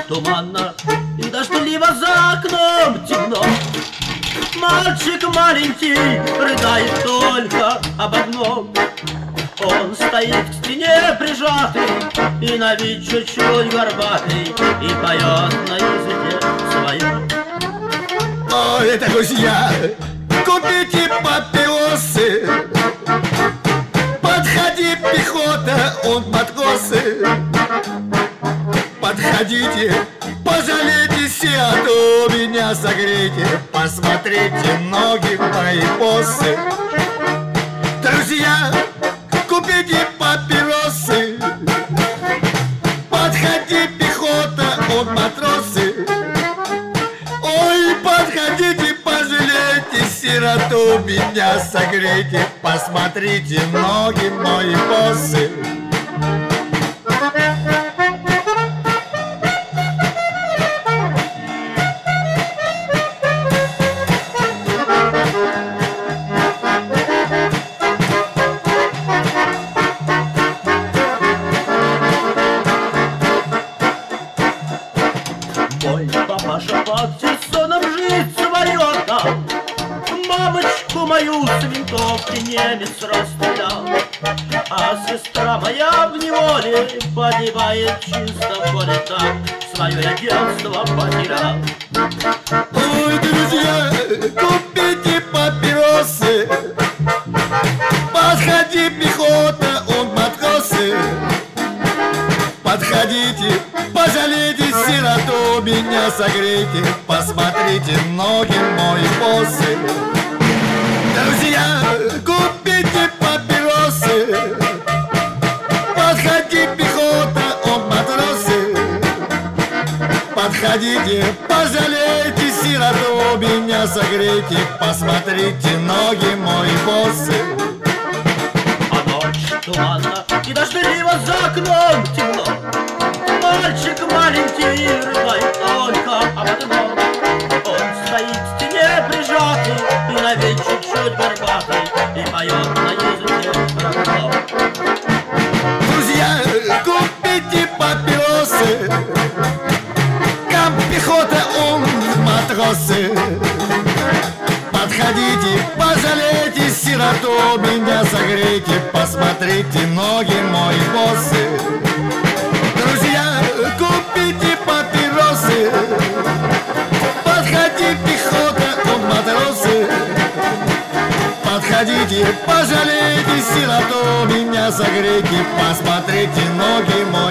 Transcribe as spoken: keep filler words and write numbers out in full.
туманно и дождливо за окном темно. Мальчик маленький рыдает только об одном. Он стоит к стене прижатый и на вид чуть-чуть горбатый и поет на языке своем. Ой, друзья, купите папиросы, подходи, пехота, он матросы. Подходите, пожалейтесь, а то меня согрейте, посмотрите ноги мои босы. Друзья, купите папиросы, подходи, пехота, он матросы. Ой, подходите, пожалейте, сироту меня согрейте, посмотрите ноги мои босы. Мой папаша под сезоном жизнь свою отдал, мамочку мою с винтовки немец расстрелял, а сестра моя в неволе погибает чисто в поле, так свое я детство потерял. Ой, друзья, купите папиросы, подходи, пехота, он матросы. Подходите, пожалейте, сироту меня согрейте, посмотрите ноги мои босы. Друзья, купите папиросы, подходи, пехота, он матросы. Подходите, пожалейте, сироту меня согрейте, посмотрите ноги мои босы. А ночь туманна и дождливо за окном темно. Мальчик маленький рыдает только об одном. Он стоит к стене прижатый и на вид чуть-чуть горбатый и поет на языке родном. Друзья, купите папиросы, кам пехота, он матросы. Подходите, пожалейте, сироту меня согрейте, посмотрите ноги мои босы. Друзья, купите папиросы, подходи, пехота, он матросы. Подходите, пожалейте, сироту меня согрейте, посмотрите ноги мои.